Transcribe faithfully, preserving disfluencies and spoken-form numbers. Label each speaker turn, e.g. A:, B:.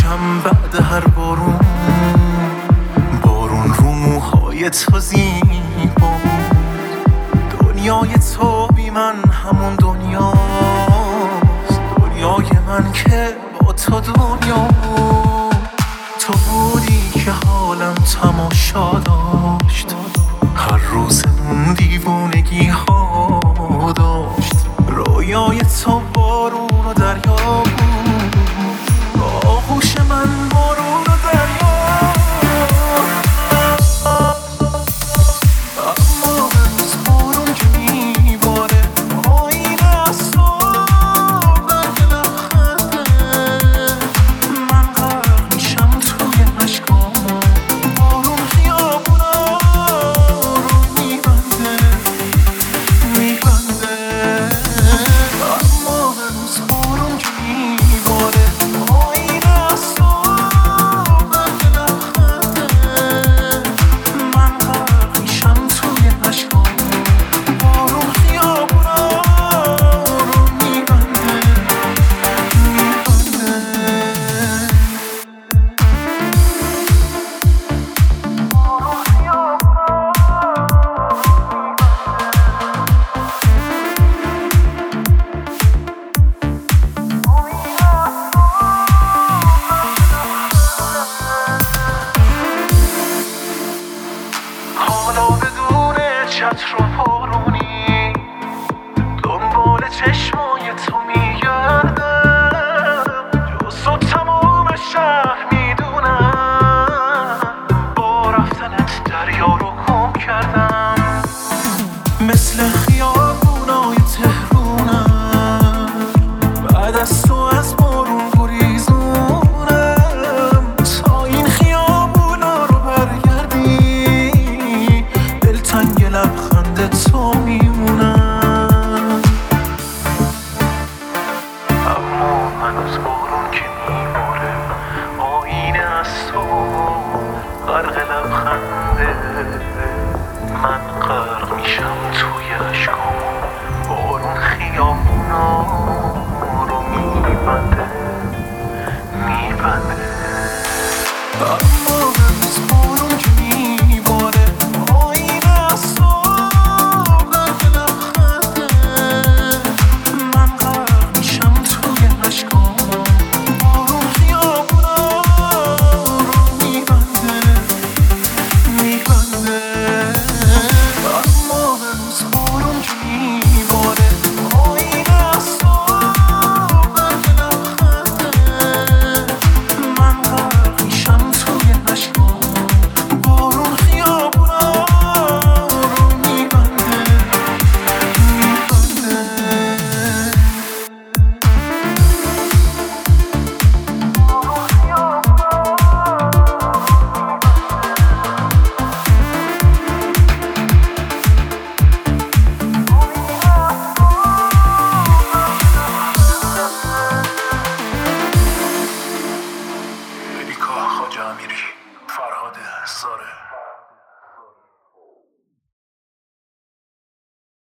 A: میشم بعد هر بارون، بارون رو موهای تو زیبا. دنیای تو بی من همون دنیاست، دنیای من که با تو دنیا. تو بودی که حالم تماشا داشت، هر روزمون دیوونگی ها داشت. رویای تو بارون و دریا بود، آغوش من بارون و دریا. اما هنوز بارون که میباره، آینه از تو برگ لبخنده. من غرق میشم توی اشکام، بارون خیابونا رو میبنده میبنده. اما هنوز بارون که میباره، آینه از تو برگ لبخنده. من غرق میشم توی اشکام، بارون خیابونا رو میبنده میبنده. حالا بدون چتر و بارونی، دنبال چشمای تو می